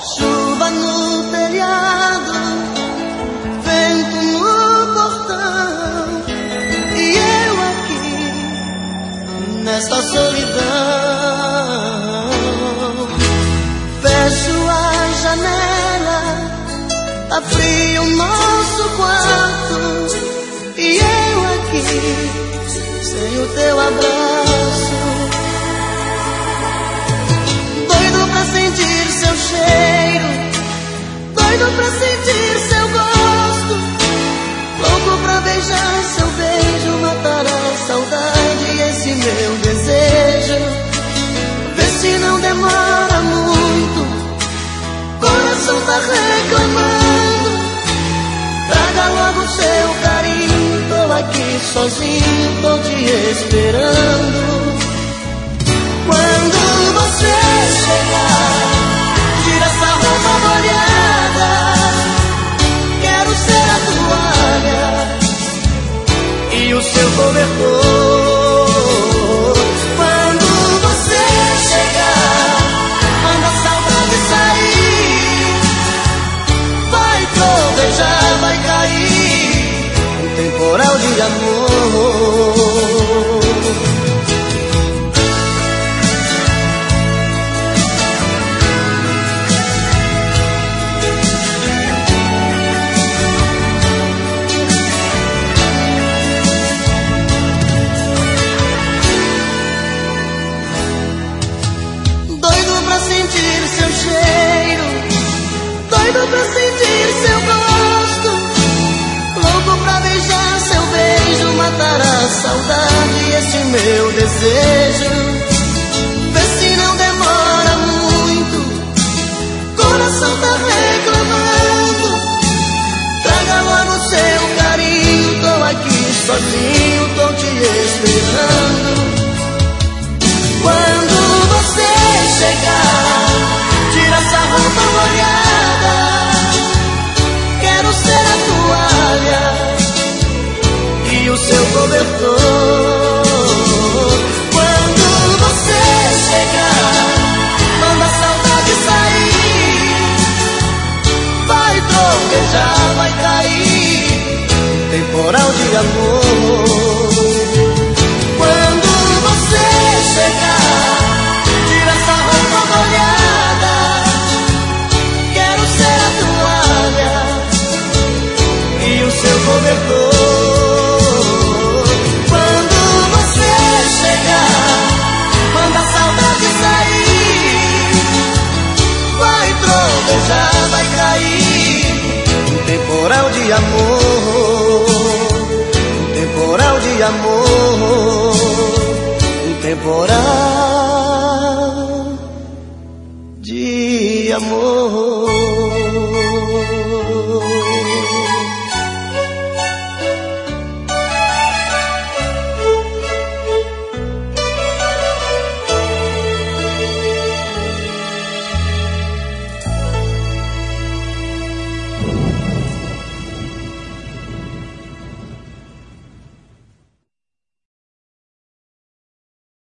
Chuva no telhado, vento no portão, e eu aqui nesta solidão. Fecho a janela, tá frio o nosso quarto, e eu aqui sem o teu abraço. Doido pra sentir seu cheiro, doido pra sentir seu gosto, louco pra beijar seu beijo, matar a saudade e esse meu desejo. Vê se não demora muito, coração tá reclamando. Traga logo seu carinho, tô aqui sozinho, tô te esperando. Quando você chegar, tira essa roupa molhada, quero ser a toalha e o seu cobertor. Quando você chegar, manda a saudade sair, vai trovejar, vai cair um temporal de amor. Sentir seu cheiro, doido pra sentir seu gosto, louco pra beijar seu beijo, matar a saudade e esse meu desejo. Vê se não demora muito, coração tá reclamando. Traga logo seu carinho, tô aqui sozinho, tô te esperando. Quando você chegar, tira essa roupa molhada, quero ser a toalha e o seu cobertor. Quando você chegar, manda a saudade sair, vai tropejar, vai cair um temporal de amor. Quando você chegar, tira essa roupa molhada, quero ser a toalha e o seu cobertor. Quando você chegar, manda a saudade sair, vai trovejar, vai cair um temporal de amor, um temporal de amor, um temporal de amor.